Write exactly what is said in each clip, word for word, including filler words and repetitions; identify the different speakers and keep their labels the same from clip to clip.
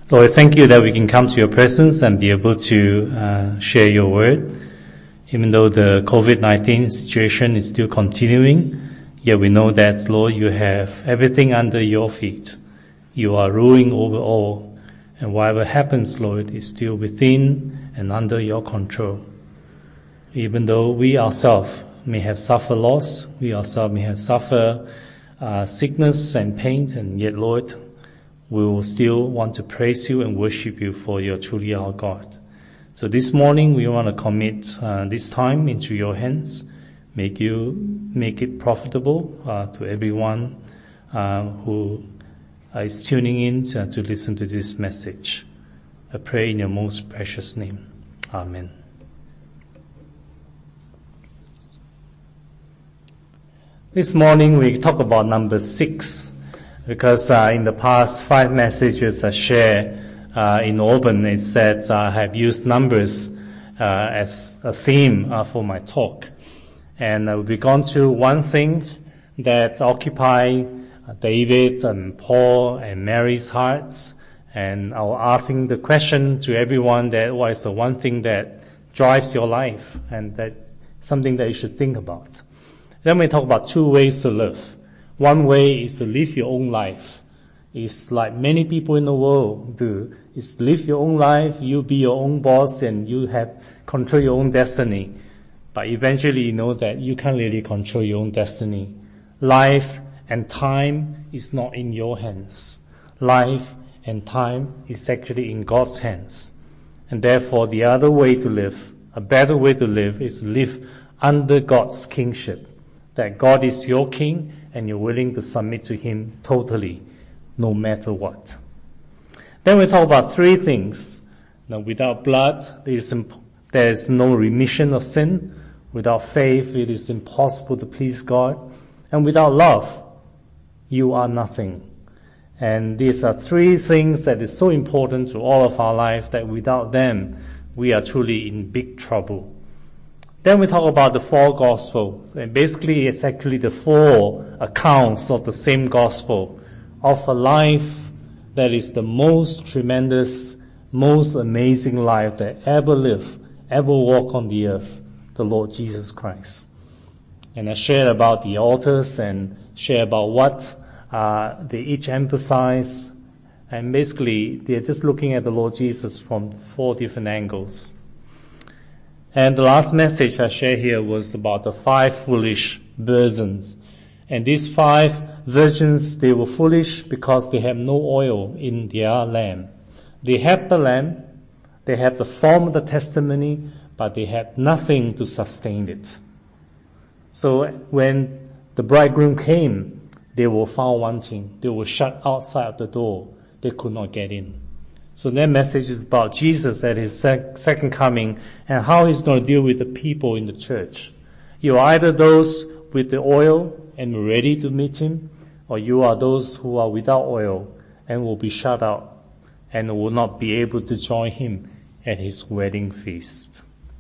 Speaker 1: Lord, thank you that we can come to your presence and be able to uh, share your word. Even though the covid nineteen situation is still continuing, yet we know that, Lord, you have everything under your feet. You are ruling over all. And whatever happens, Lord, is still within and under your control. Even though we ourselves may have suffered loss, we ourselves may have suffered uh, sickness and pain, and yet, Lord, we will still want to praise you and worship you, for you are truly our God. So this morning we want to commit uh, this time into your hands. Make you make it profitable uh, to everyone uh, who is tuning in to, to listen to this message. I pray in your most precious name. Amen. This morning we talk about number six, because uh, in the past five messages I shared uh, in Auburn, it said uh, I have used numbers uh, as a theme uh, for my talk. And uh, we've gone through one thing that occupied uh, David and Paul and Mary's hearts. And I was asking the question to everyone that what is the one thing that drives your life, and that something that you should think about. Then we talk about two ways to live. One way is to live your own life. It's like many people in the world do. It's live your own life, you be your own boss, and you have control your own destiny. But eventually you know that you can't really control your own destiny. Life and time is not in your hands. Life and time is actually in God's hands. And therefore the other way to live, a better way to live, is to live under God's kingship. That God is your king and you're willing to submit to him totally, no matter what. Then we talk about three things. Now, without blood, there is, imp- there is no remission of sin. Without faith, it is impossible to please God. And without love, you are nothing. And these are three things that is so important to all of our life, that without them, we are truly in big trouble. Then we talk about the four Gospels, and basically it's actually the four accounts of the same Gospel of a life that is the most tremendous, most amazing life that ever lived, ever walked on the earth, the Lord Jesus Christ. And I shared about the authors and share about what uh, they each emphasize, and basically they're just looking at the Lord Jesus from four different angles. And the last message I share here was about the five foolish virgins. And these five virgins, they were foolish because they have no oil in their lamp. They have the lamp, they have the form of the testimony, but they had nothing to sustain it. So when the bridegroom came, they were found wanting. They were shut outside of the door. They could not get in. So that message is about Jesus at his sec- second coming and how he's going to deal with the people in the church. You are either those with the oil and ready to meet him, or you are those who are without oil and will be shut out and will not be able to join him at his wedding feast.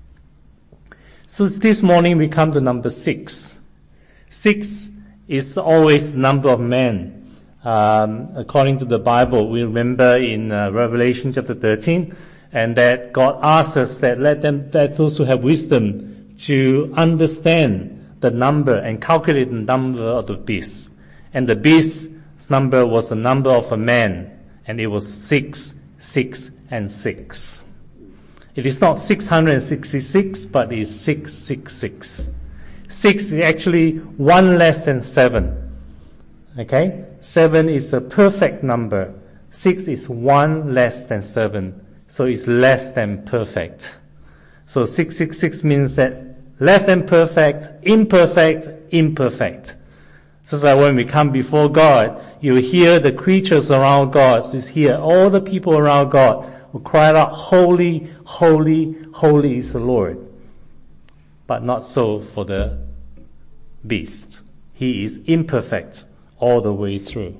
Speaker 1: So this morning we come to number six. Six is always the number of men. Um, according to the Bible, we remember in uh, Revelation chapter thirteen, and that God asks us that let them, that those who have wisdom to understand the number and calculate the number of the beast. And the beast's number was the number of a man, and it was six, six, and six. It is not six hundred sixty-six, but it is six, six, six. Six is actually one less than seven. Okay? Seven is a perfect number. Six is one less than seven. So it's less than perfect. So six, six, six means that less than perfect, imperfect, imperfect. So that when we come before God, you hear the creatures around God. So you hear all the people around God who cry out, holy, holy, holy is the Lord. But not so for the beast. He is imperfect all the way through.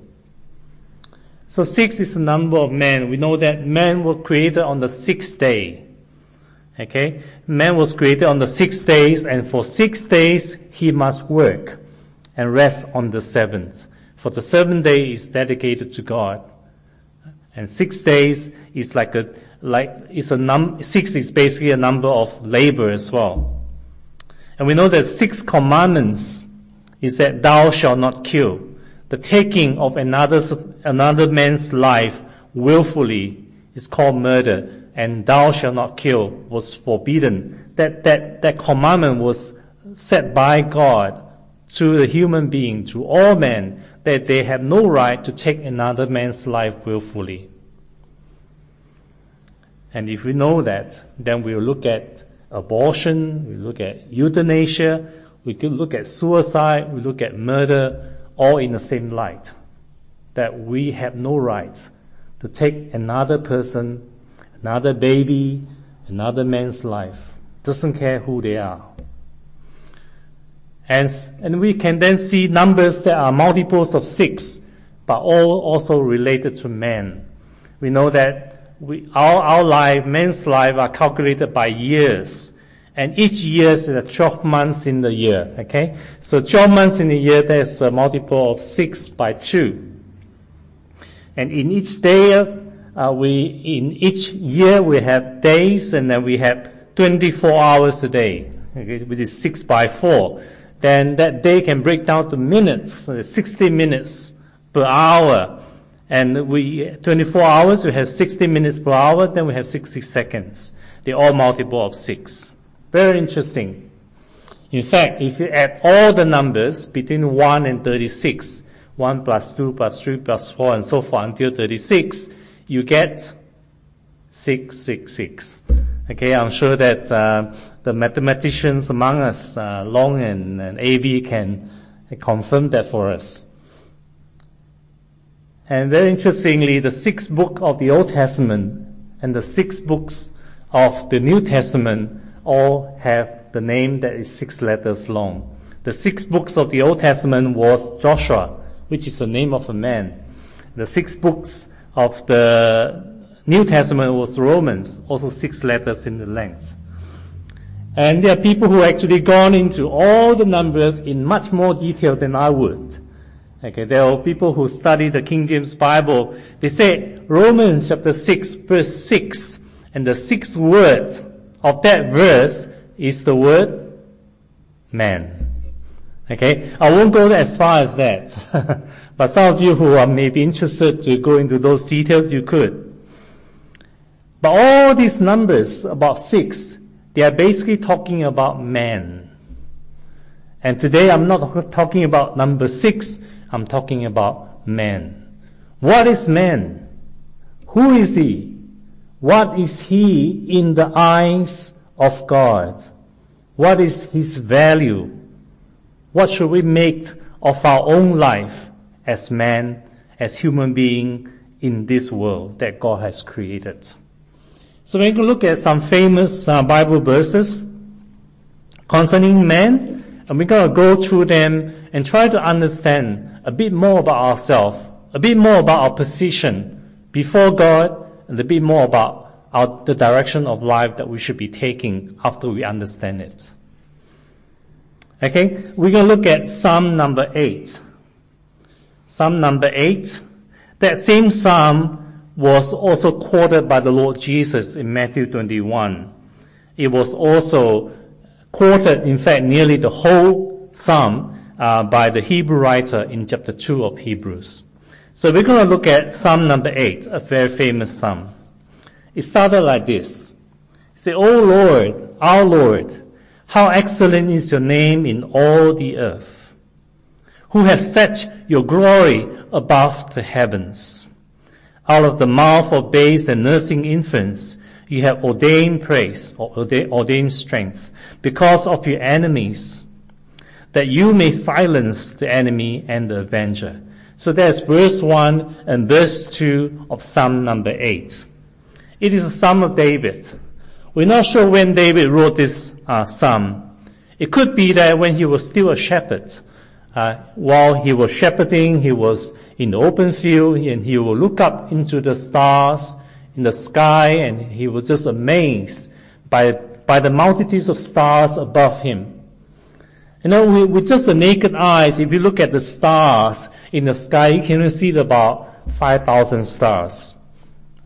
Speaker 1: So six is the number of men. We know that man was created on the sixth day. Okay? Man was created on the six days, and for six days he must work and rest on the seventh. For the seventh day is dedicated to God. And six days is like a, like, it's a num, six is basically a number of labor as well. And we know that six commandments is that thou shalt not kill. The taking of another, another man's life willfully is called murder, and thou shalt not kill was forbidden. That, that, that commandment was set by God to the human being, to all men, that they have no right to take another man's life willfully. And if we know that, then we'll look at abortion, we look at euthanasia, we could look at suicide, we look at murder, all in the same light. That we have no right to take another person, another baby, another man's life. Doesn't care who they are. And, and we can then see numbers that are multiples of six, but all also related to man. We know that we, our, our life, man's life, are calculated by years. And each year is twelve months in the year, okay? So twelve months in a year, there's a multiple of six by two. And in each day, uh, we, in each year we have days, and then we have twenty-four hours a day, okay, which is six by four. Then that day can break down to minutes, sixty minutes per hour. And we, twenty-four hours, we have sixty minutes per hour, then we have sixty seconds. They're all multiple of six. Very interesting. In fact, if you add all the numbers between one and thirty-six, one plus two plus three plus four and so forth until thirty-six, you get six six six. Okay, I'm sure that uh, the mathematicians among us, uh, Long and, and A B, can confirm that for us. And very interestingly, the sixth book of the Old Testament and the six books of the New Testament all have the name that is six letters long. The six books of the Old Testament was Joshua, which is the name of a man. The six books of the New Testament was Romans, also six letters in the length. And there are people who actually gone into all the numbers in much more detail than I would. Okay, there are people who study the King James Bible. They say Romans chapter six, verse six, and the sixth word of that verse is the word man. Okay, I won't go as far as that. But some of you who are maybe interested to go into those details, you could. But all these numbers, about six, they are basically talking about man. And today I'm not talking about number six, I'm talking about man. What is man? Who is he? What is he in the eyes of God? What is his value? What should we make of our own life as man, as human being in this world that God has created? So we're going to look at some famous uh, Bible verses concerning man, and we're going to go through them and try to understand a bit more about ourselves, a bit more about our position before God, and a bit more about our, the direction of life that we should be taking after we understand it. Okay, we're going to look at Psalm number eight. Psalm number eight. That same psalm was also quoted by the Lord Jesus in Matthew twenty-one. It was also quoted, in fact, nearly the whole psalm uh, by the Hebrew writer in chapter two of Hebrews. So we're going to look at Psalm number eight, a very famous psalm. It started like this. It said, O Lord, our Lord, how excellent is your name in all the earth, who has set your glory above the heavens. Out of the mouth of babes and nursing infants, you have ordained praise, or ordained strength, because of your enemies, that you may silence the enemy and the avenger. So that's verse one and verse two of Psalm number eight. It is a psalm of David. We're not sure when David wrote this uh, psalm. It could be that when he was still a shepherd, uh, while he was shepherding, he was in the open field, and he will look up into the stars in the sky, and he was just amazed by, by the multitudes of stars above him. You know, with, with just the naked eyes, if you look at the stars in the sky, you can see about five thousand stars.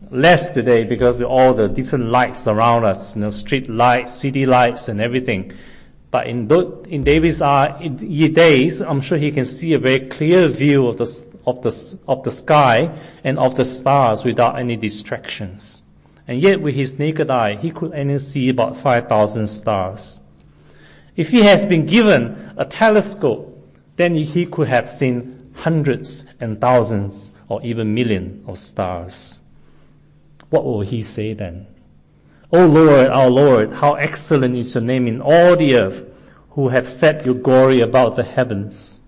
Speaker 1: less today because of all the different lights around us, you know, street lights, city lights, and everything. But in those, in David's uh, days, I'm sure he can see a very clear view of the of the of the sky and of the stars without any distractions. And yet, with his naked eye, he could only see about five thousand stars. If he has been given a telescope, then he could have seen hundreds and thousands or even millions of stars. What will he say then? O Lord, our Lord, how excellent is your name in all the earth, who have set your glory above the heavens.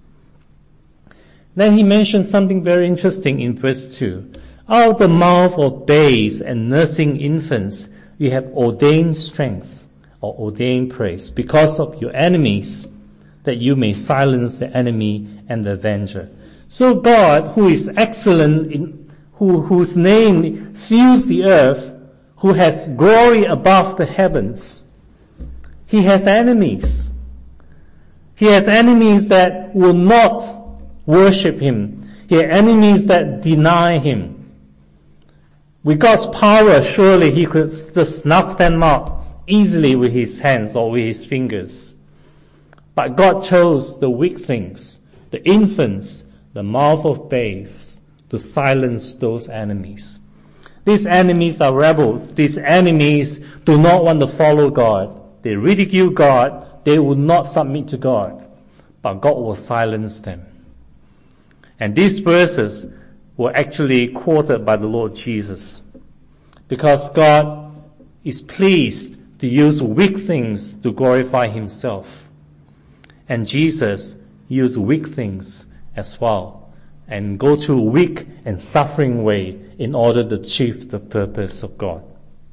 Speaker 1: Then he mentions something very interesting in verse two. Out of the mouth of babes and nursing infants, you have ordained strength or ordained praise because of your enemies, that you may silence the enemy and the avenger. So God, who is excellent, in, who, whose name fills the earth, who has glory above the heavens, he has enemies. He has enemies that will not worship him. He has enemies that deny him. With God's power, surely he could just knock them out easily with his hands or with his fingers. But God chose the weak things, the infants, the mouth of babes, to silence those enemies. These enemies are rebels. These enemies do not want to follow God. They ridicule God. They will not submit to God. But God will silence them. And these verses were actually quoted by the Lord Jesus, because God is pleased to use weak things to glorify himself. And Jesus used weak things as well, and go through a weak and suffering way in order to achieve the purpose of God.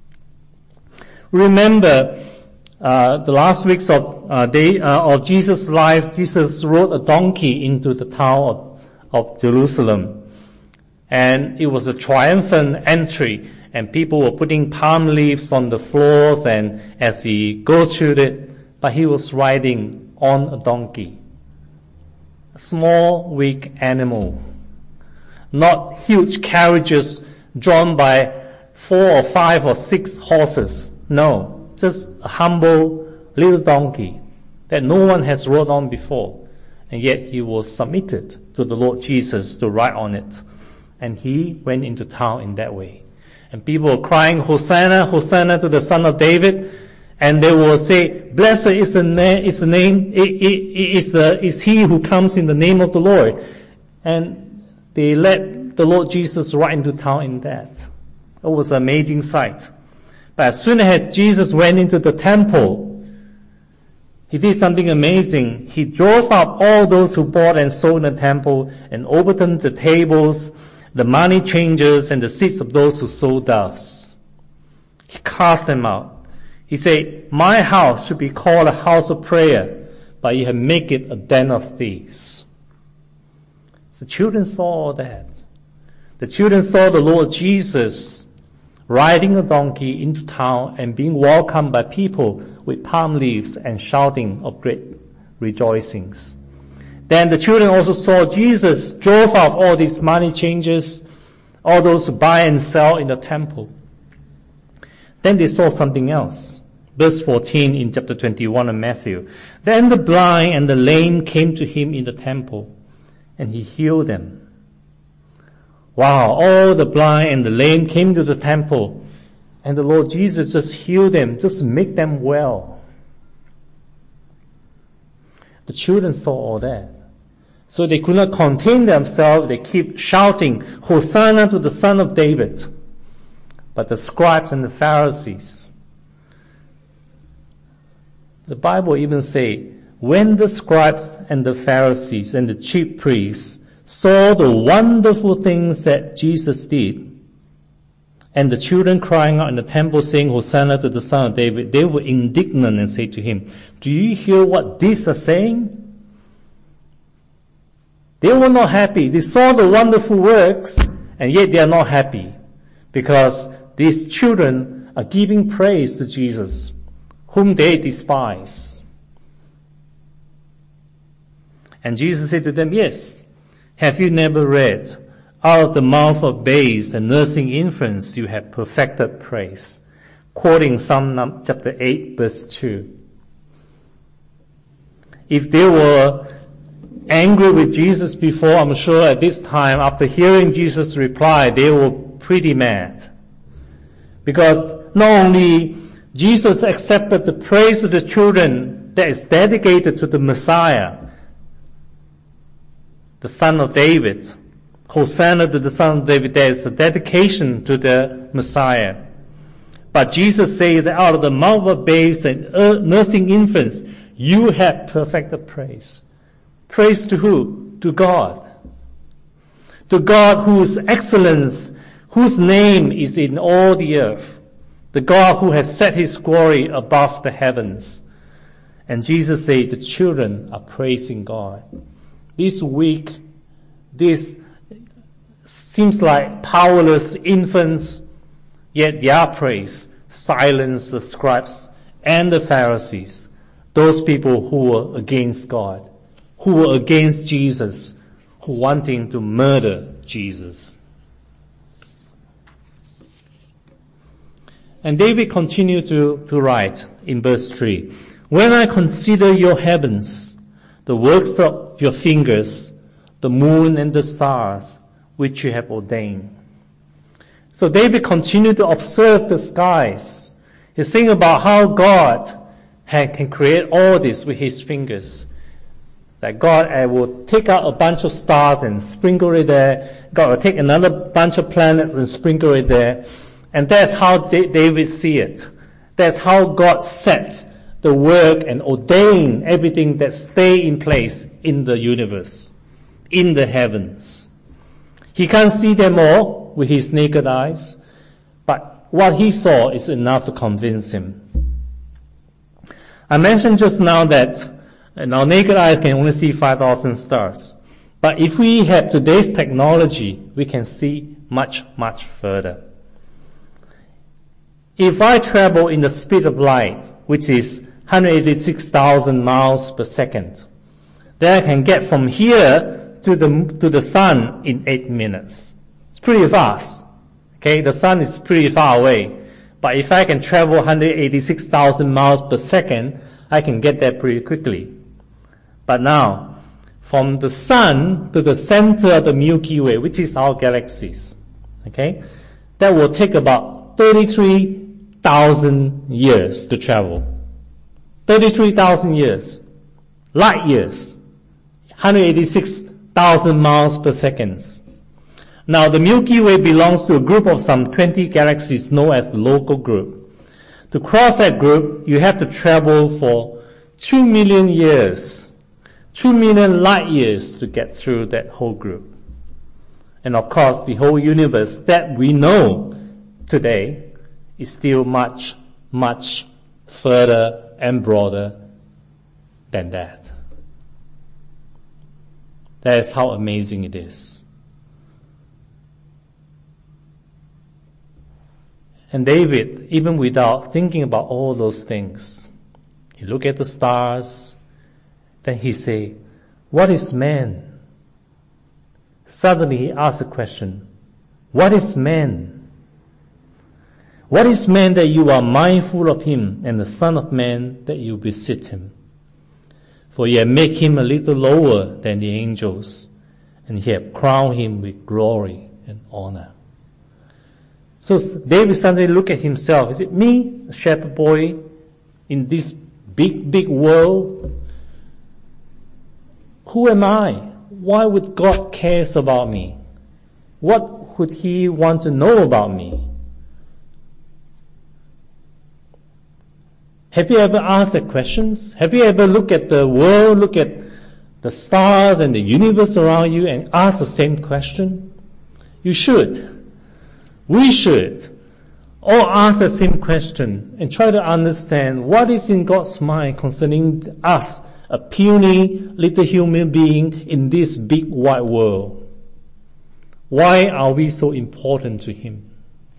Speaker 1: Remember, uh, the last weeks of uh, day uh, of Jesus' life, Jesus rode a donkey into the town of, of Jerusalem, and it was a triumphant entry. And people were putting palm leaves on the floors, and as he goes through it, but he was riding on a donkey, a small, weak animal. Not huge carriages drawn by four or five or six horses. No, just a humble little donkey that no one has rode on before. And yet he was submitted to the Lord Jesus to ride on it. And he went into town in that way. And people were crying, Hosanna, Hosanna to the Son of David. And they will say, blessed is the, na- is the name, it, it, it is, the, is he who comes in the name of the Lord. And they let the Lord Jesus ride into town in that. It was an amazing sight. But as soon as Jesus went into the temple, he did something amazing. He drove out all those who bought and sold in the temple and overturned the tables, the money changers, and the seats of those who sold doves. He cast them out. He said, my house should be called a house of prayer, but you have made it a den of thieves. The children saw all that. The children saw the Lord Jesus riding a donkey into town and being welcomed by people with palm leaves and shouting of great rejoicings. Then the children also saw Jesus drove out all these money changers, all those who buy and sell in the temple. Then they saw something else. Verse fourteen in chapter twenty-one of Matthew. Then the blind and the lame came to him in the temple, and he healed them. Wow, all the blind and the lame came to the temple, and the Lord Jesus just healed them, just make them well. The children saw all that. So they could not contain themselves. They keep shouting, Hosanna to the Son of David. But the scribes and the Pharisees, the Bible even say, when the scribes and the Pharisees and the chief priests saw the wonderful things that Jesus did, and the children crying out in the temple saying, Hosanna to the Son of David, they were indignant and say to him, do you hear what these are saying? They were not happy. They saw the wonderful works, and yet they are not happy, because these children are giving praise to Jesus, whom they despise. And Jesus said to them, yes, have you never read Out of the mouth of babes and nursing infants, you have perfected praise. Quoting Psalm chapter eight, verse two. If they were angry with Jesus before, I'm sure at this time, after hearing Jesus' reply, they were pretty mad. Because not only Jesus accepted the praise of the children that is dedicated to the Messiah, the Son of David, Hosanna to the Son of David, there is a dedication to the Messiah. But Jesus says that out of the mouth of babes and nursing infants, you have perfected praise. Praise to who? To God. To God whose excellence, whose name is in all the earth. The God who has set his glory above the heavens. And Jesus said the children are praising God. This week, this seems like powerless infants, yet their praise silenced the scribes and the Pharisees, those people who were against God, who were against Jesus, who wanting to murder Jesus. And David continued to, to write in verse three, when I consider your heavens, the works of your fingers, the moon and the stars, which you have ordained. So David continued to observe the skies. He think about how God had, can create all this with his fingers. That God uh, will take out a bunch of stars and sprinkle it there. God will take another bunch of planets and sprinkle it there. And that's how D- David see it. That's how God set the work and ordained everything that stay in place in the universe, in the heavens. He can't see them all with his naked eyes, but what he saw is enough to convince him. I mentioned just now that our naked eyes can only see five thousand stars. But if we have today's technology, we can see much, much further. If I travel in the speed of light, which is one hundred eighty-six thousand miles per second, then I can get from here to the to the sun in eight minutes. It's pretty fast. Okay, the sun is pretty far away. But if I can travel one hundred eighty-six thousand miles per second, I can get there pretty quickly. But now, from the sun to the center of the Milky Way, which is our galaxies, okay, that will take about thirty-three thousand years to travel. thirty-three thousand years. Light years. one hundred eighty-six thousand miles per second. Now, the Milky Way belongs to a group of some twenty galaxies known as the local group. To cross that group, you have to travel for two million years. Two million light years to get through that whole group. And of course, the whole universe that we know today is still much, much further and broader than that. That is how amazing it is. And David, even without thinking about all those things, he looked at the stars, then he say, what is man? Suddenly he asked a question, what is man? What is man that you are mindful of him, and the Son of Man that you visit him? For you have made him a little lower than the angels, and you have crowned him with glory and honor. So David suddenly looked at himself. Is it me, a shepherd boy, in this big, big world? Who am I? Why would God care about me? What would he want to know about me? Have you ever asked that questions? Have you ever looked at the world, look at the stars and the universe around you and asked the same question? You should. We should all ask the same question and try to understand what is in God's mind concerning us, a puny little human being in this big wide world. Why are we so important to him?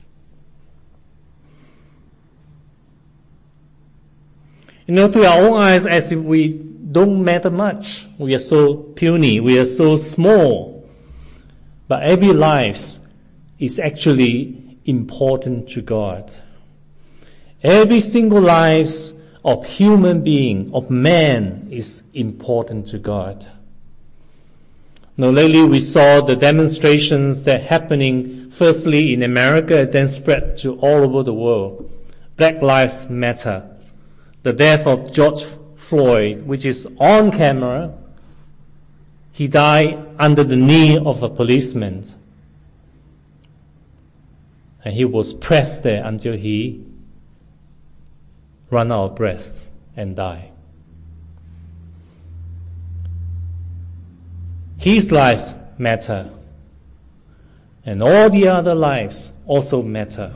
Speaker 1: You know, to our own eyes, as if we don't matter much. We are so puny. We are so small. But every life is actually important to God. Every single life of human being, of man, is important to God. Now lately we saw the demonstrations that are happening firstly in America and then spread to all over the world. Black Lives Matter. The death of George Floyd, which is on camera. He died under the knee of a policeman. And he was pressed there until he ran out of breath and died. His life matter. And all the other lives also matter.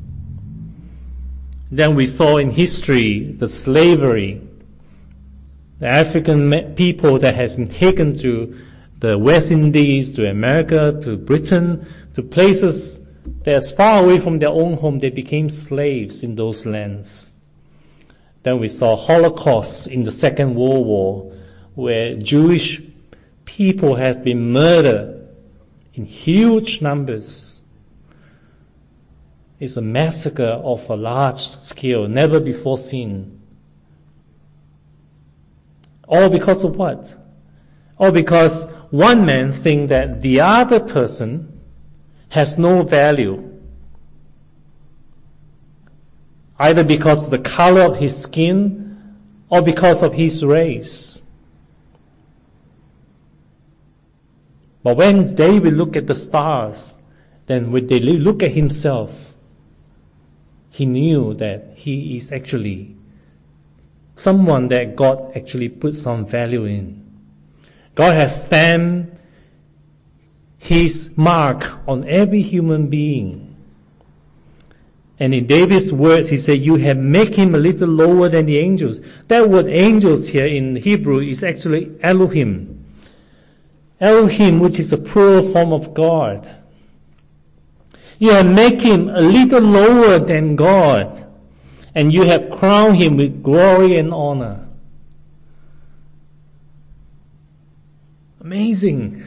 Speaker 1: Then we saw in history the slavery, the African people that has been taken to the West Indies, to America, to Britain, to places that are far away from their own home. They became slaves in those lands. Then we saw Holocaust in the Second World War, where Jewish people have been murdered in huge numbers. It's a massacre of a large scale, never before seen. All because of what? All because one man thinks that the other person has no value. Either because of the color of his skin or because of his race. But when David looked at the stars, then when they look at himself, he knew that he is actually someone that God actually put some value in. God has stamped His mark on every human being. And in David's words, he said, you have made him a little lower than the angels. That word angels here in Hebrew is actually Elohim. Elohim, which is a plural form of God. You have made him a little lower than God, and you have crowned him with glory and honor. Amazing.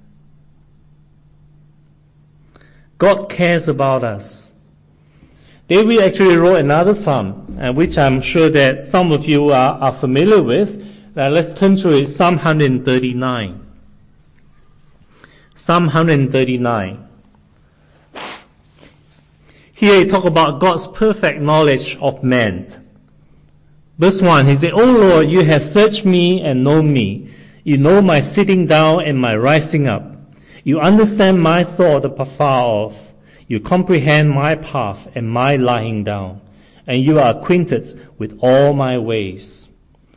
Speaker 1: God cares about us. David actually wrote another psalm, uh, which I'm sure that some of you are, are familiar with. Uh, let's turn to it, Psalm one thirty-nine. Psalm one thirty-nine. Here he talk about God's perfect knowledge of man. Verse one, he said, O Lord, you have searched me and known me. You know my sitting down and my rising up. You understand my thought afar off. You comprehend my path and my lying down. And you are acquainted with all my ways.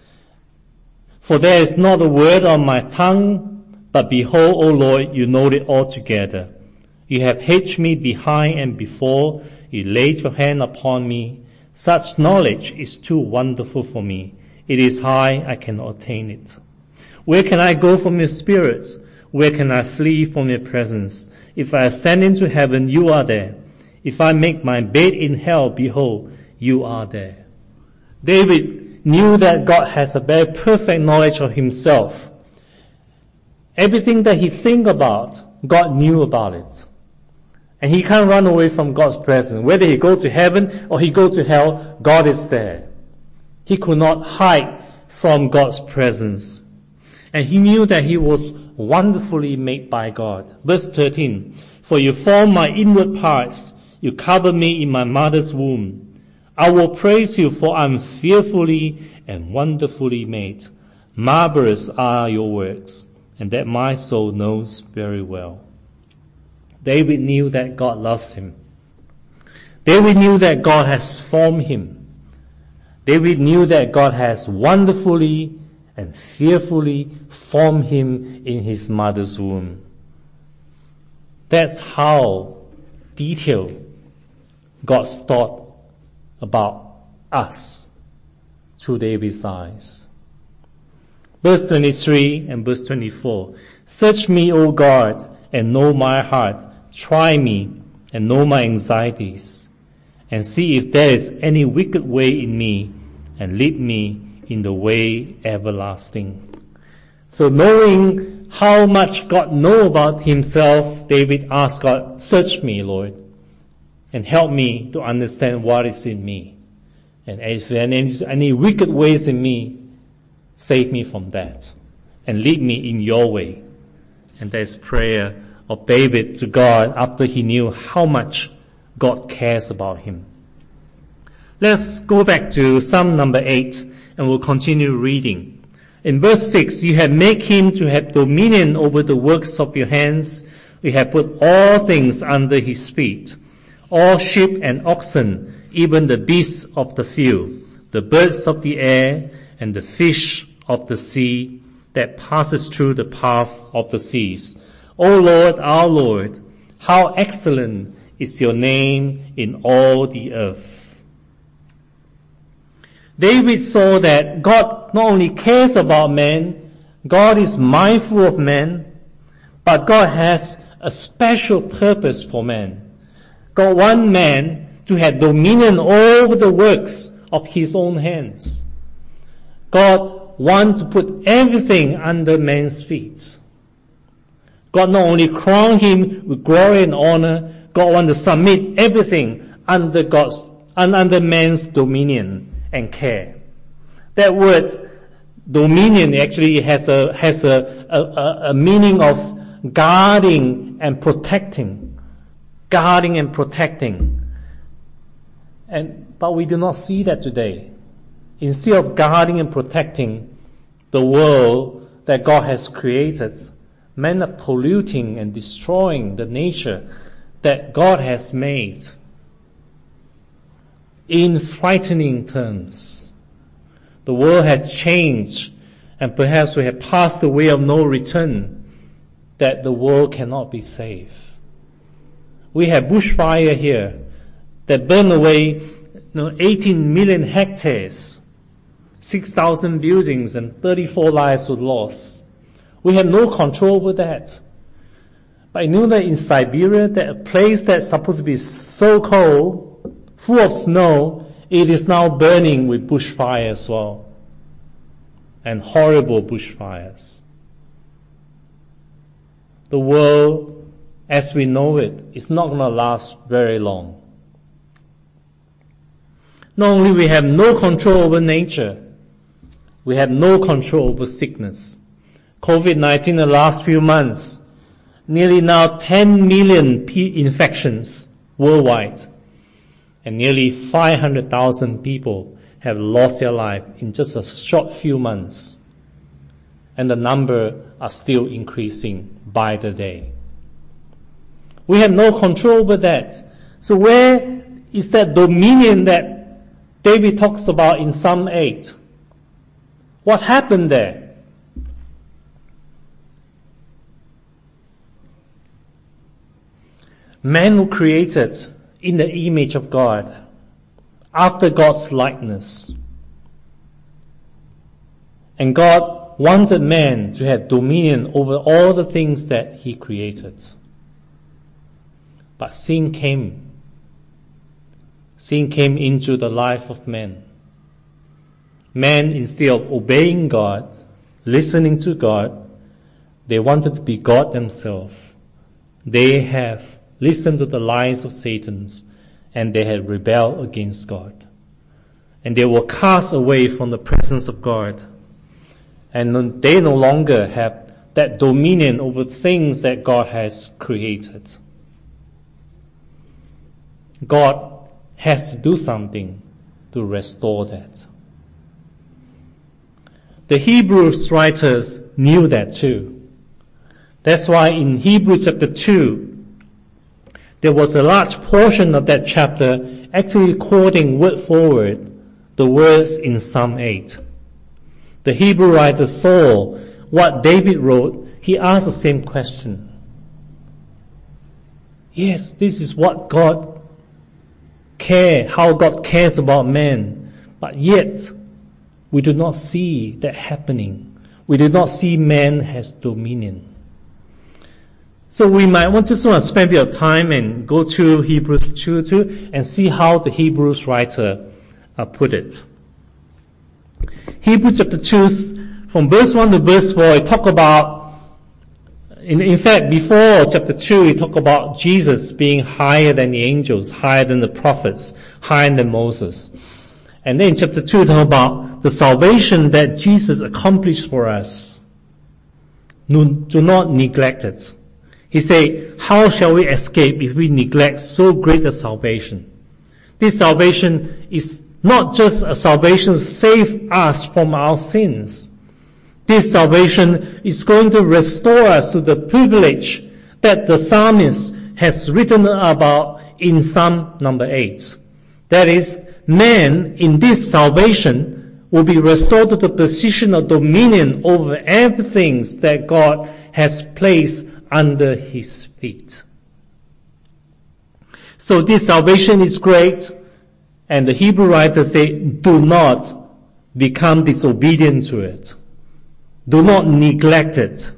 Speaker 1: For there is not a word on my tongue, but behold, O Lord, you know it altogether. You have hedged me behind and before. You laid your hand upon me. Such knowledge is too wonderful for me. It is high, I cannot attain it. Where can I go from your spirit? Where can I flee from your presence? If I ascend into heaven, you are there. If I make my bed in hell, behold, you are there. David knew that God has a very perfect knowledge of himself. Everything that he think about, God knew about it. And he can't run away from God's presence. Whether he go to heaven or he go to hell, God is there. He could not hide from God's presence. And he knew that he was wonderfully made by God. Verse thirteen, for you formed my inward parts. You covered me in my mother's womb. I will praise you, for I am fearfully and wonderfully made. Marvelous are your works, and that my soul knows very well. David knew that God loves him. David knew that God has formed him. David knew that God has wonderfully and fearfully formed him in his mother's womb. That's how detailed God's thought about us through David's eyes. Verse twenty-three and verse twenty-four. Search me, O God, and know my heart. Try me and know my anxieties, and see if there is any wicked way in me, and lead me in the way everlasting. So knowing how much God knows about himself, David asked God, search me, Lord, and help me to understand what is in me. And if there are any, any wicked ways in me, save me from that and lead me in your way. And that's prayer of David to God after he knew how much God cares about him. Let's go back to Psalm number eight and we'll continue reading. In verse six, you have made him to have dominion over the works of your hands. You have put all things under his feet, all sheep and oxen, even the beasts of the field, the birds of the air, and the fish of the sea that passes through the path of the seas. O Lord, our Lord, how excellent is your name in all the earth. David saw that God not only cares about man, God is mindful of man, but God has a special purpose for man. God wants man to have dominion over the works of his own hands. God wants to put everything under man's feet. God not only crowned him with glory and honor, God wants to submit everything under God's, under man's dominion and care. That word dominion actually has a has a, a, a meaning of guarding and protecting. Guarding and protecting. And but we do not see that today. Instead of guarding and protecting the world that God has created, men are polluting and destroying the nature that God has made in frightening terms. The world has changed, and perhaps we have passed the way of no return, that the world cannot be saved. We have bushfire here that burned away you know, eighteen million hectares, six thousand buildings, and thirty-four lives were lost. We have no control over that. But you know that in Siberia, that a place that's supposed to be so cold, full of snow, it is now burning with bushfire as well. And horrible bushfires. The world, as we know it, is not going to last very long. Not only we have no control over nature, we have no control over sickness. covid nineteen in the last few months, nearly now ten million p- infections worldwide, and nearly five hundred thousand people have lost their life in just a short few months. And the number are still increasing by the day. We have no control over that. So where is that dominion that David talks about in Psalm eight? What happened there? Man who created in the image of God, after God's likeness. And God wanted man to have dominion over all the things that he created. But sin came. Sin came into the life of man. Man, instead of obeying God, listening to God, they wanted to be God themselves. They have listened to the lies of Satan, and they had rebelled against God. And they were cast away from the presence of God. And they no longer have that dominion over things that God has created. God has to do something to restore that. The Hebrews writers knew that too. That's why in Hebrews chapter two, there was a large portion of that chapter actually quoting word for word the words in Psalm eight. The Hebrew writer saw what David wrote. He asked the same question. Yes, this is what God cares, how God cares about man. But yet, we do not see that happening. We do not see man has dominion. So we might want to just want to spend a bit of time and go through Hebrews two, two and see how the Hebrews writer uh, put it. Hebrews chapter two, from verse one to verse four, it talk about In, in fact, before chapter two, we talk about Jesus being higher than the angels, higher than the prophets, higher than Moses. And then in chapter two, we talk about the salvation that Jesus accomplished for us. No, do not neglect it. He said, how shall we escape if we neglect so great a salvation? This salvation is not just a salvation to save us from our sins. This salvation is going to restore us to the privilege that the psalmist has written about in Psalm number eight. That is, man in this salvation will be restored to the position of dominion over everything that God has placed under his feet. So this salvation is great, and the Hebrew writers say, do not become disobedient to it. Do not neglect it.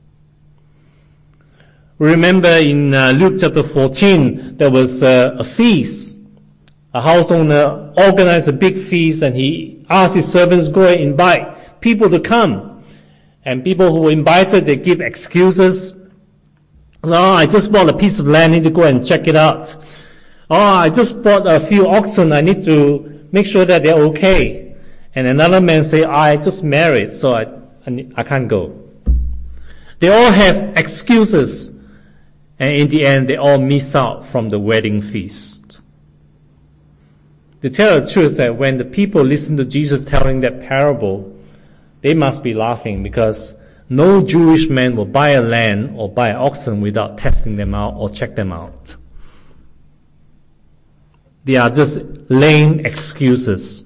Speaker 1: Remember in uh, Luke chapter fourteen, there was uh, a feast. A house owner organized a big feast, and he asked his servants, go and invite people to come. And people who were invited, they give excuses. Oh, I just bought a piece of land, I need to go and check it out. Oh, I just bought a few oxen, I need to make sure that they're okay. And another man say, I just married, so I, I, I can't go. They all have excuses. And in the end, they all miss out from the wedding feast. To tell the truth, that when the people listen to Jesus telling that parable, they must be laughing, because no Jewish man will buy a land or buy an oxen without testing them out or check them out. They are just lame excuses.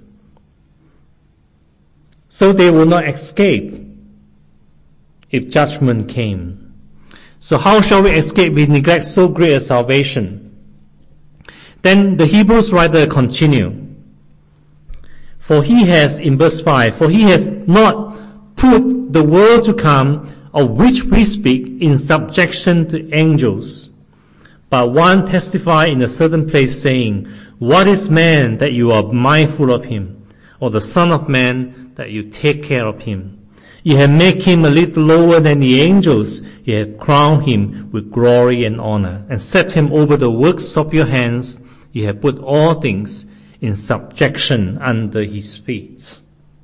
Speaker 1: So they will not escape if judgment came. So how shall we escape? We neglect so great a salvation. Then the Hebrews writer continue. For he has, in verse five, for he has not put the world to come, of which we speak, in subjection to angels. But one testified in a certain place, saying, what is man that you are mindful of him, or the Son of Man that you take care of him? You have made him a little lower than the angels. You have crowned him with glory and honor, and set him over the works of your hands. You have put all things in subjection under his feet.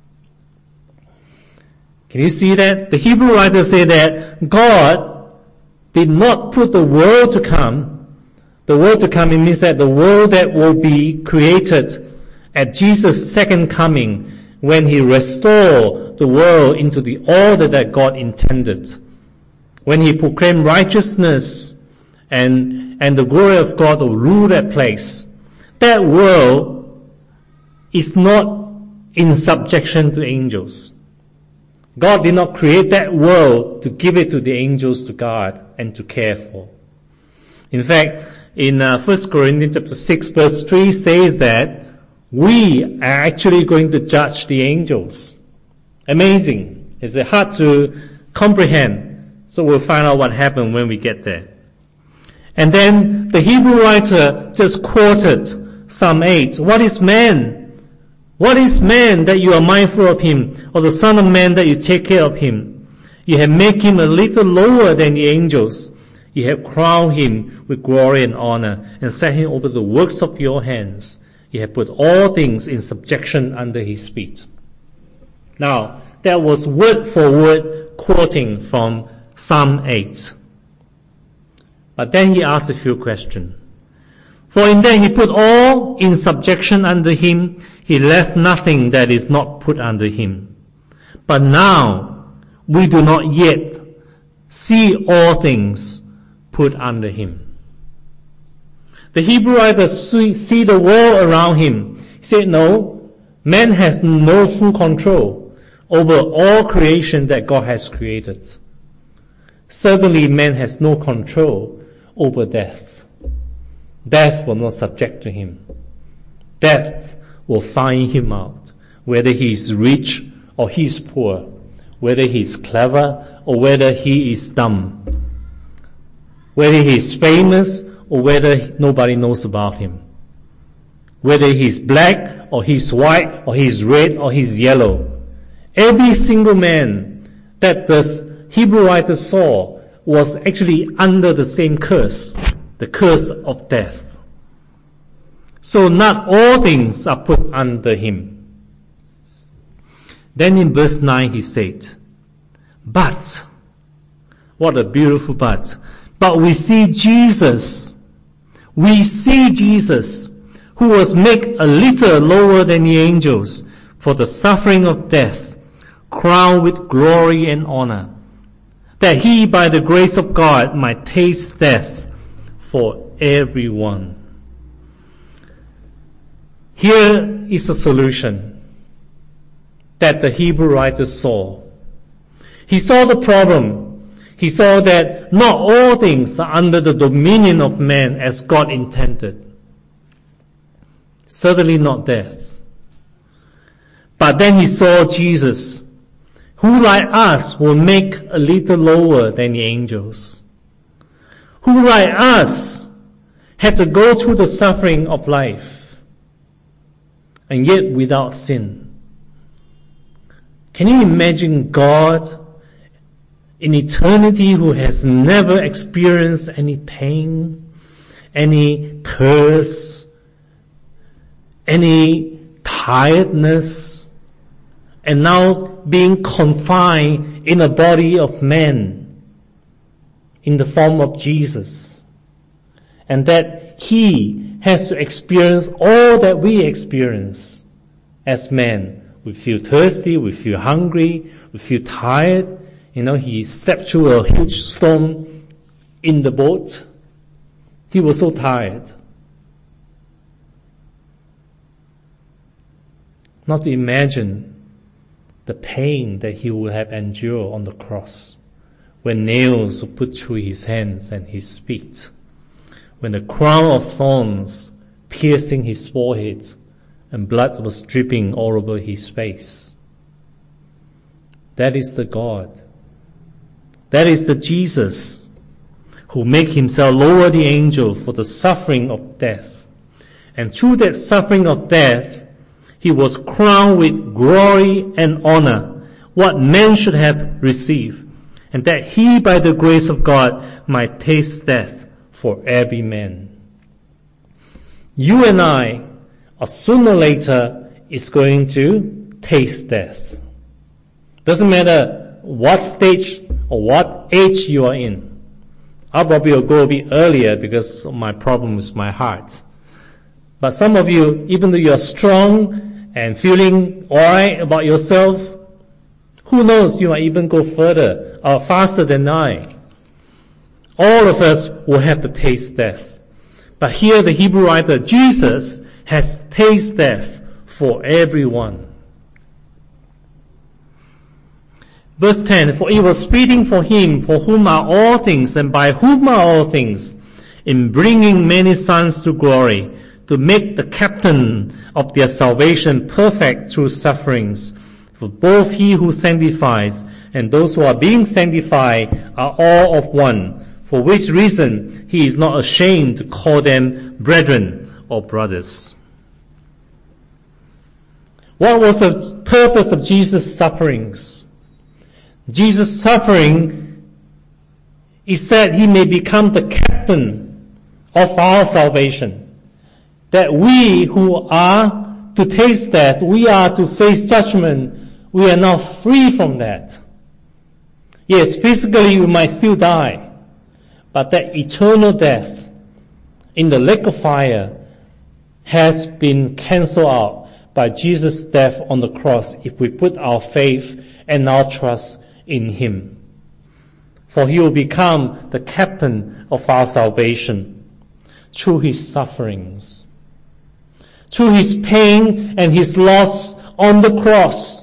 Speaker 1: Can you see that? The Hebrew writers say that God did not put the world to come. The world to come, it means that the world that will be created at Jesus' second coming, when he restored the world into the order that God intended. When he proclaimed righteousness and, and the glory of God will rule that place. That world is not in subjection to angels. God did not create that world to give it to the angels to guard and to care for. In fact, in uh, First Corinthians chapter six verse three says that we are actually going to judge the angels. Amazing. It's hard to comprehend. So we'll find out what happened when we get there. And then the Hebrew writer just quoted Psalm eight. What is man? What is man that you are mindful of him, or the Son of Man that you take care of him? You have made him a little lower than the angels. You have crowned him with glory and honor, and set him over the works of your hands. You have put all things in subjection under his feet. Now, that was word for word quoting from Psalm eight. But then he asked a few questions. For in that he put all in subjection under him, he left nothing that is not put under him. But now we do not yet see all things put under him. The Hebrew writers see the world around him. He said, no, man has no full control over all creation that God has created. Certainly man has no control over death. Death will not subject to him. Death will find him out, whether he is rich or he is poor, whether he is clever or whether he is dumb, whether he is famous or whether nobody knows about him, whether he is black or he is white or he is red or he is yellow. Every single man that the Hebrew writer saw was actually under the same curse, the curse of death. So not all things are put under him. Then in verse nine he said, but, what a beautiful but, but we see Jesus, we see Jesus, who was made a little lower than the angels for the suffering of death, crowned with glory and honor, that he by the grace of God might taste death for everyone. Here is a solution that the Hebrew writer saw. He saw the problem. He saw that not all things are under the dominion of man as God intended. Certainly not death. But then he saw Jesus, who like us will make a little lower than the angels, who like us had to go through the suffering of life, and yet without sin. Can you imagine God in eternity who has never experienced any pain, any curse, any tiredness, and now being confined in a body of man in the form of Jesus, and that he has to experience all that we experience as men. We feel thirsty, we feel hungry, we feel tired. You know, he stepped through a huge storm in the boat. He was so tired. Not to imagine the pain that he would have endured on the cross, when nails were put through his hands and his feet, when the crown of thorns piercing his forehead and blood was dripping all over his face. That is the God. That is the Jesus who made himself lower the angel for the suffering of death. And through that suffering of death, he was crowned with glory and honor, what men should have received, and that he, by the grace of God, might taste death for every man. You and I, or sooner or later, is going to taste death. Doesn't matter what stage or what age you are in. I probably will go a bit earlier because of my problem with my heart. But some of you, even though you are strong and feeling alright about yourself, who knows, you might even go further or faster than I. All of us will have to taste death. But here the Hebrew writer, Jesus, has tasted death for everyone. Verse ten, for it was fitting for him, for whom are all things, and by whom are all things, in bringing many sons to glory, to make the captain of their salvation perfect through sufferings. For both he who sanctifies and those who are being sanctified are all of one, for which reason he is not ashamed to call them brethren or brothers. What was the purpose of Jesus' sufferings? Jesus' suffering is that he may become the captain of our salvation. That we who are to taste that, we are to face judgment, we are now free from that. Yes, physically we might still die, but that eternal death in the lake of fire has been cancelled out by Jesus' death on the cross if we put our faith and our trust in him. For he will become the captain of our salvation through his sufferings, through his pain and his loss on the cross.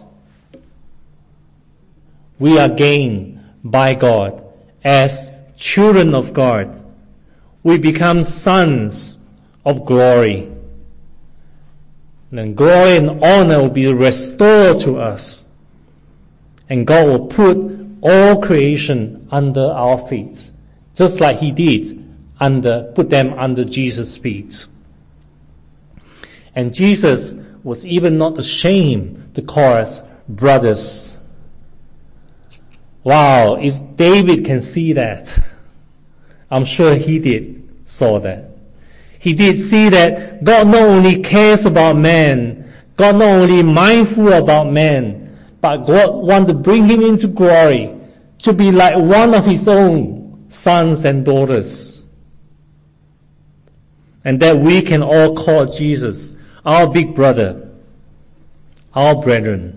Speaker 1: We are gained by God as children of God. We become sons of glory. And then glory and honor will be restored to us. And God will put all creation under our feet, just like he did under, put them under Jesus' feet. And Jesus was even not ashamed to call us brothers. Wow, if David can see that, I'm sure he did saw that. He did see that God not only cares about man, God not only mindful about man, but God wants to bring him into glory, to be like one of his own sons and daughters. And that we can all call Jesus our big brother, our brethren.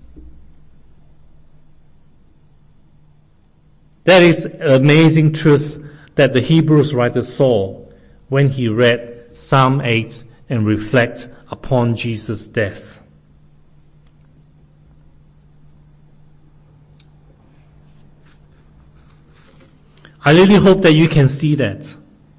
Speaker 1: That is an amazing truth that the Hebrews writer saw when he read Psalm eight and reflect upon Jesus' death. I really hope that you can see that.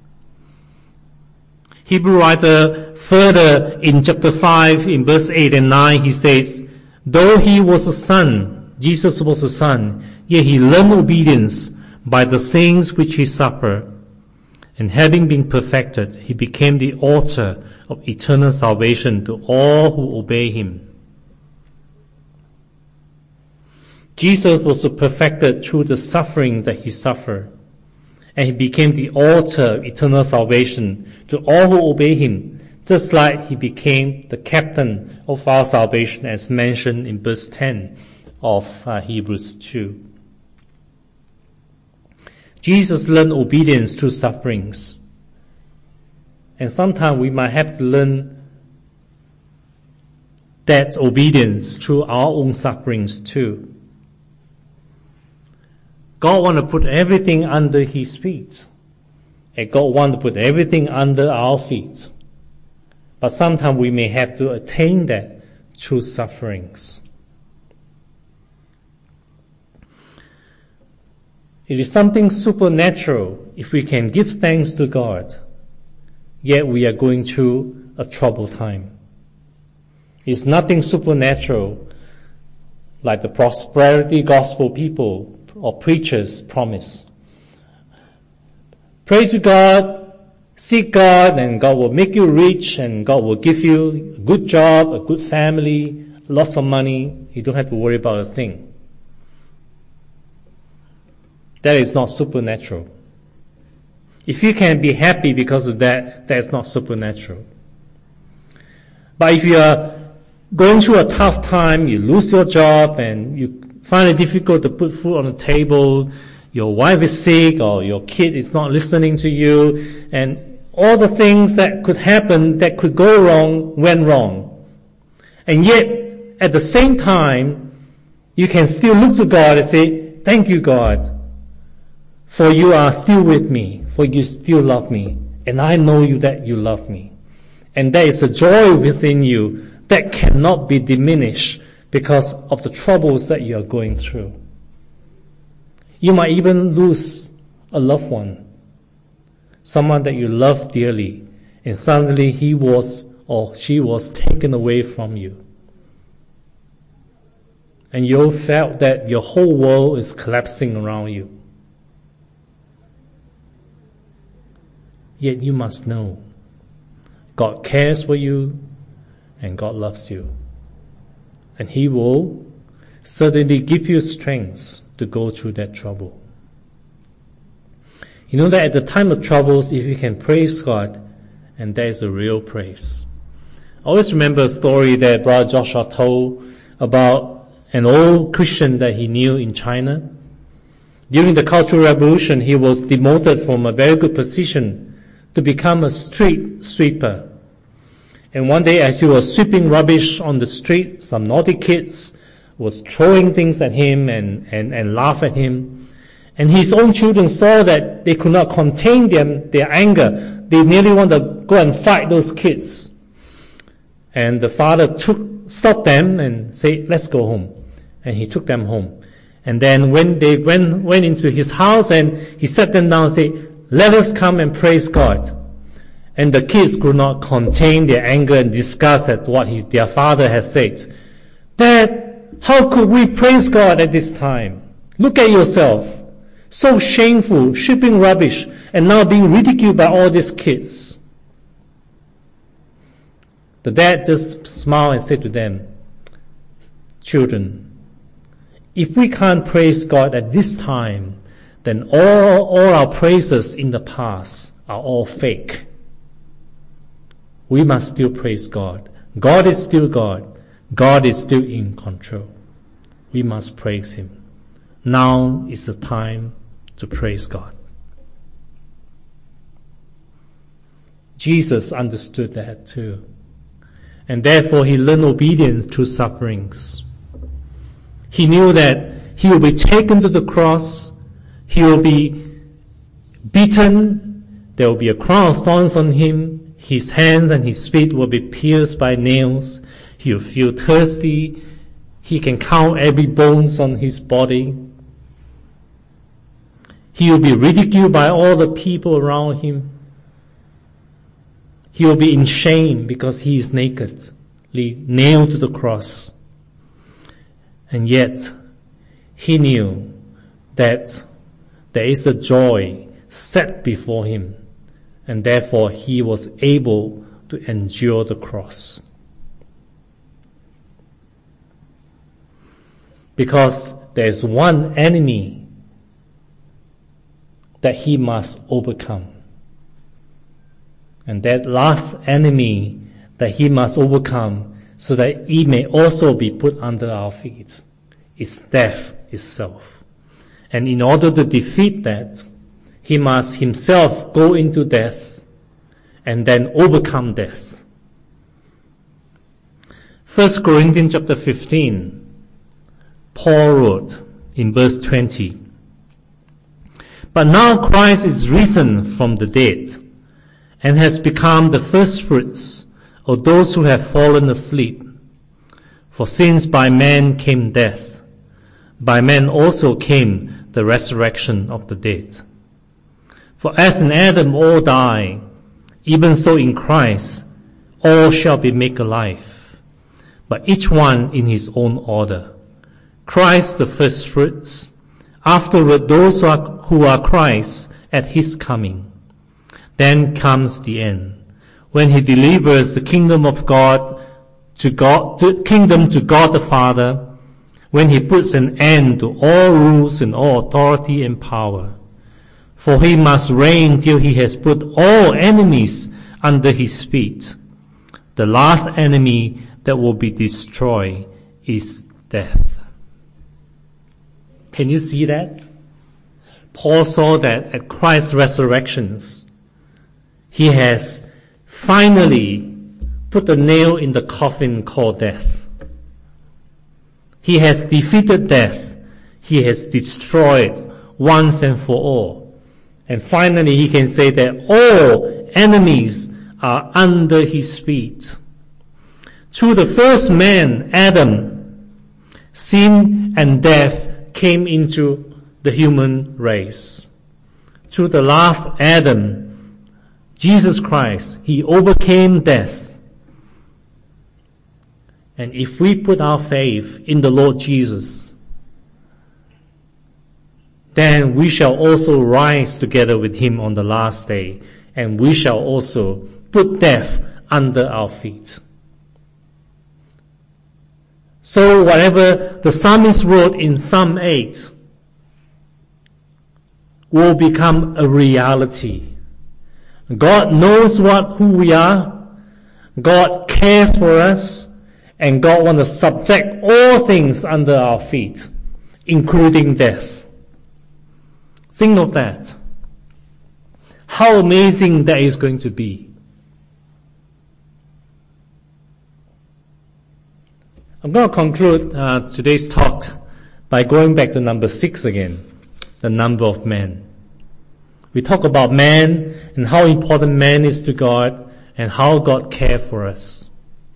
Speaker 1: Hebrew writer further in chapter five, in verse eight and nine, he says, though he was a son, Jesus was a son, yet he learned obedience by the things which he suffered. And having been perfected, he became the author of eternal salvation to all who obey him. Jesus was perfected through the suffering that he suffered. And he became the author of eternal salvation to all who obey him, just like he became the captain of our salvation as mentioned in verse ten of uh, Hebrews two. Jesus learned obedience through sufferings. And sometimes we might have to learn that obedience through our own sufferings too. God wants to put everything under his feet. And God wants to put everything under our feet. But sometimes we may have to attain that through sufferings. It is something supernatural if we can give thanks to God, yet we are going through a troubled time. It's nothing supernatural like the prosperity gospel people or preachers promise. Pray to God, seek God, and God will make you rich, and God will give you a good job, a good family, lots of money. You don't have to worry about a thing. That is not supernatural. If you can be happy because of that, that is not supernatural. But if you are going through a tough time, you lose your job and you find it difficult to put food on the table, your wife is sick or your kid is not listening to you, and all the things that could happen, that could go wrong, went wrong. And yet, at the same time, you can still look to God and say, thank you, God, for you are still with me, for you still love me, and I know you that you love me. And there is a joy within you that cannot be diminished because of the troubles that you are going through. You might even lose a loved one, someone that you love dearly, and suddenly he was or she was taken away from you. And you felt that your whole world is collapsing around you. Yet you must know God cares for you and God loves you. And he will certainly give you strength to go through that trouble. You know that at the time of troubles, if you can praise God, and that is a real praise. I always remember a story that Brother Joshua told about an old Christian that he knew in China. During the Cultural Revolution, he was demoted from a very good position to become a street sweeper. And one day as he was sweeping rubbish on the street, some naughty kids was throwing things at him and, and, and laugh at him. And his own children saw that they could not contain them, their anger. They nearly want to go and fight those kids. And the father took, stopped them and said, let's go home. And he took them home. And then when they went, went into his house and he sat them down and said, let us come and praise God. And the kids could not contain their anger and disgust at what he, their father had said. Dad, how could we praise God at this time? Look at yourself. So shameful, shipping rubbish, and now being ridiculed by all these kids. The dad just smiled and said to them, children, If we can't praise God at this time, then all, all our praises in the past are all fake. We must still praise God. God is still God. God is still in control. We must praise Him. Now is the time to praise God. Jesus understood that too. And therefore He learned obedience through sufferings. He knew that He will be taken to the cross. He will be beaten. There will be a crown of thorns on Him. His hands and His feet will be pierced by nails. He will feel thirsty. He can count every bones on His body. He will be ridiculed by all the people around Him. He will be in shame because He is nakedly nailed to the cross. And yet, He knew that there is a joy set before Him, and therefore He was able to endure the cross. Because there is one enemy that He must overcome. And that last enemy that He must overcome so that He may also be put under our feet is death itself. And in order to defeat that, He must Himself go into death and then overcome death. First Corinthians chapter fifteen, Paul wrote in verse twenty, "But now Christ is risen from the dead, and has become the firstfruits of those who have fallen asleep. For since by man came death, by man also came the resurrection of the dead. For as in Adam all die, even so in Christ all shall be made alive, but each one in his own order. Christ the firstfruits, afterward those who are, who are Christ at His coming. Then comes the end, when He delivers the kingdom of God to God, the kingdom to God the Father, when He puts an end to all rules and all authority and power. For He must reign till He has put all enemies under His feet. The last enemy that will be destroyed is death." Can you see that? Paul saw that at Christ's resurrections, He has finally put a nail in the coffin called death. He has defeated death. He has destroyed once and for all. And finally he can say that all enemies are under His feet. Through the first man, Adam, sin and death came into the human race. Through the last Adam, Jesus Christ, He overcame death. And if we put our faith in the Lord Jesus, then we shall also rise together with Him on the last day, and we shall also put death under our feet. So whatever the psalmist wrote in Psalm eight will become a reality. God knows what who we are. God cares for us. And God wants to subject all things under our feet, including death. Think of that. How amazing that is going to be. I'm going to conclude uh, today's talk by going back to number six again, the number of men. We talk about man and how important man is to God and how God cares for us.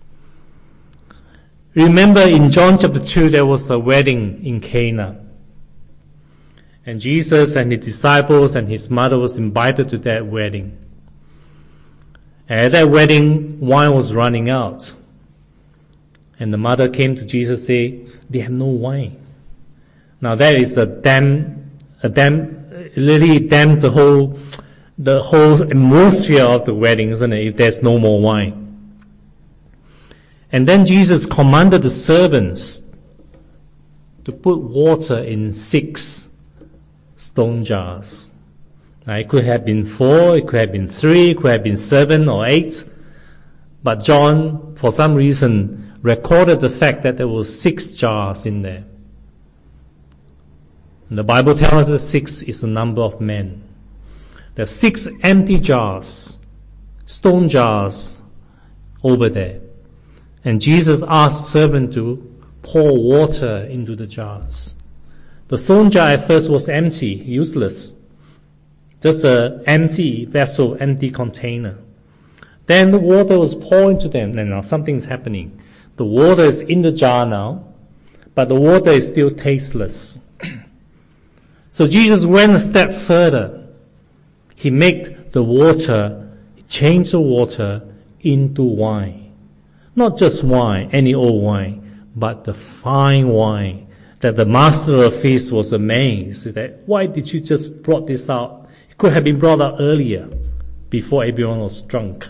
Speaker 1: Remember in John chapter two, there was a wedding in Cana. And Jesus and His disciples and His mother was invited to that wedding. And at that wedding, wine was running out. And the mother came to Jesus and said, "They have no wine." Now that is a damn, a damn, really damn the whole, the whole atmosphere of the wedding, isn't it? If there's no more wine. And then Jesus commanded the servants to put water in six stone jars. Now, it could have been four, it could have been three, it could have been seven or eight. But John, for some reason, recorded the fact that there were six jars in there. And the Bible tells us that six is the number of men. There are six empty jars, stone jars, over there. And Jesus asked servant to pour water into the jars. The stone jar at first was empty, useless. Just an empty vessel, empty container. Then the water was poured into them, and now something's happening. The water is in the jar now, but the water is still tasteless. So Jesus went a step further. He made the water, changed the water into wine. Not just wine, any old wine, but the fine wine that the master of the feast was amazed that, why did you just brought this out? It could have been brought out earlier, before everyone was drunk.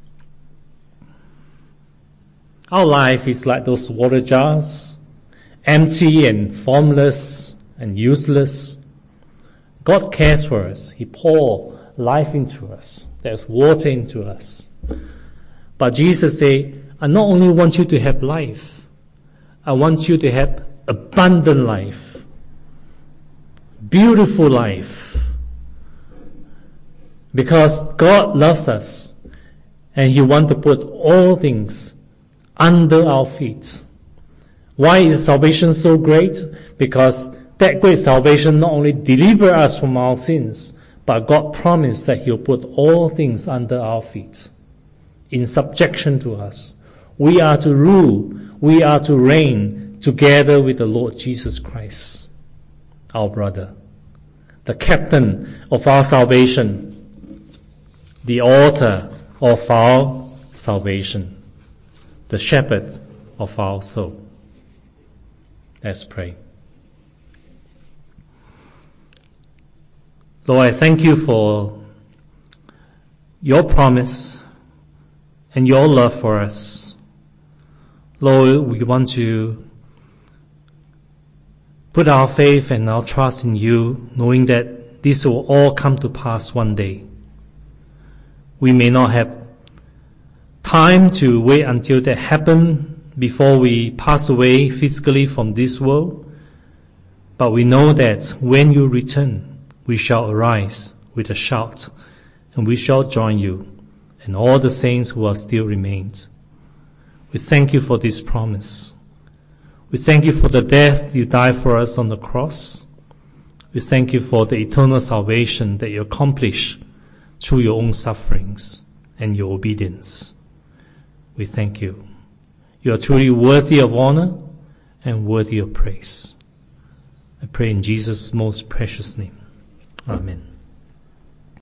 Speaker 1: Our life is like those water jars, empty and formless and useless. God cares for us. He pours life into us. There's water into us. But Jesus said, I not only want you to have life, I want you to have abundant life, beautiful life. Because God loves us, and He wants to put all things under our feet. Why is salvation so great? Because that great salvation not only delivers us from our sins, but God promised that He'll put all things under our feet, in subjection to us. We are to rule, we are to reign together with the Lord Jesus Christ, our brother, the captain of our salvation, the author of our salvation, the shepherd of our soul. Let's pray. Lord, I thank you for your promise and your love for us. Lord, we want to put our faith and our trust in you, knowing that this will all come to pass one day. We may not have time to wait until that happens before we pass away physically from this world, but we know that when you return, we shall arise with a shout, and we shall join you and all the saints who are still remained. We thank you for this promise. We thank you for the death you died for us on the cross. We thank you for the eternal salvation that you accomplished through your own sufferings and your obedience. We thank you. You are truly worthy of honor and worthy of praise. I pray in Jesus' most precious name. Amen.